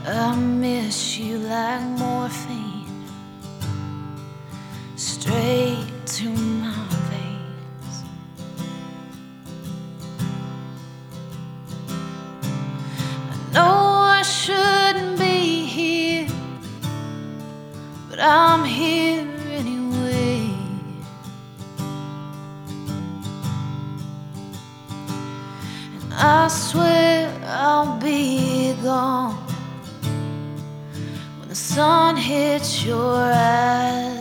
I miss you like morphine, straight to my veins. I know I shouldn't be here, but I'm here anyway. And I swear I'll be gone when the sun hits your eyes.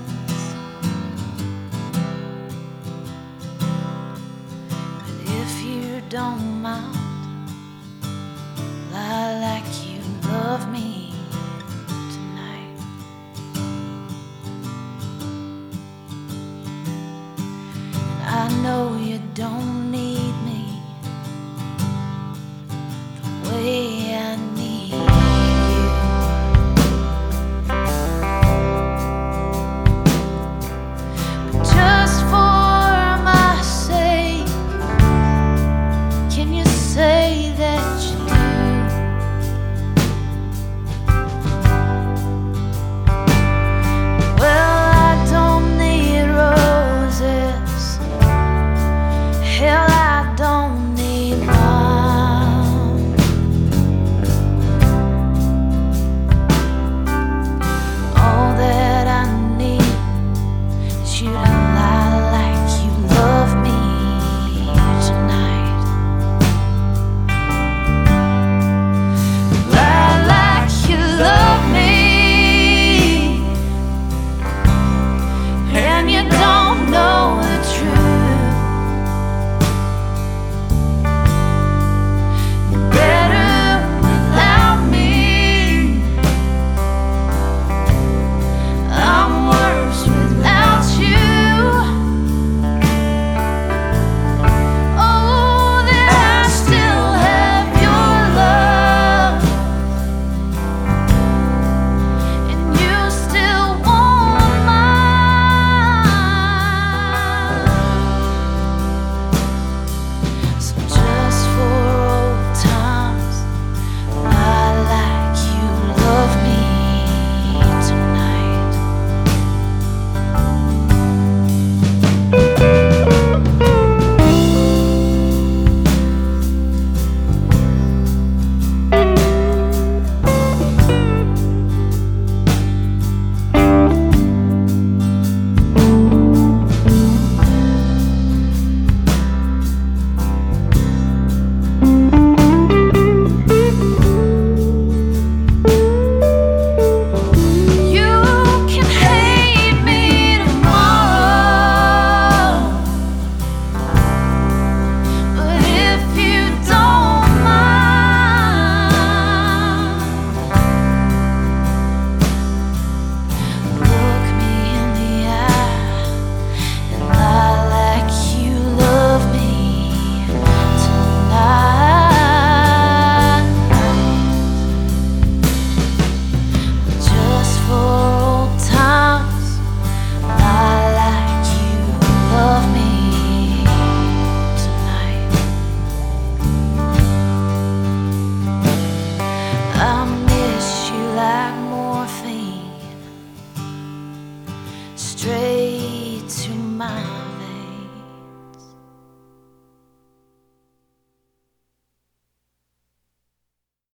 But if you don't mind, lie like you love me tonight. And I know you don't need me the way I need you. But just for my sake, can you say that you do? Well, I don't need roses. Hell, I don't need mine. All that I need is you to lie like you love me tonight. Lie like you love me, and you don't know the truth. You're better without me. I'm worse without you. Oh, that I still have your love, and you still want mine. So just for old times, lie like you love me tonight. You can hate me tomorrow, but if you don't mind, look me in the eye and lie like you love me tonight. Just for old times, lie like you love me tonight. I miss you like morphine, straight to my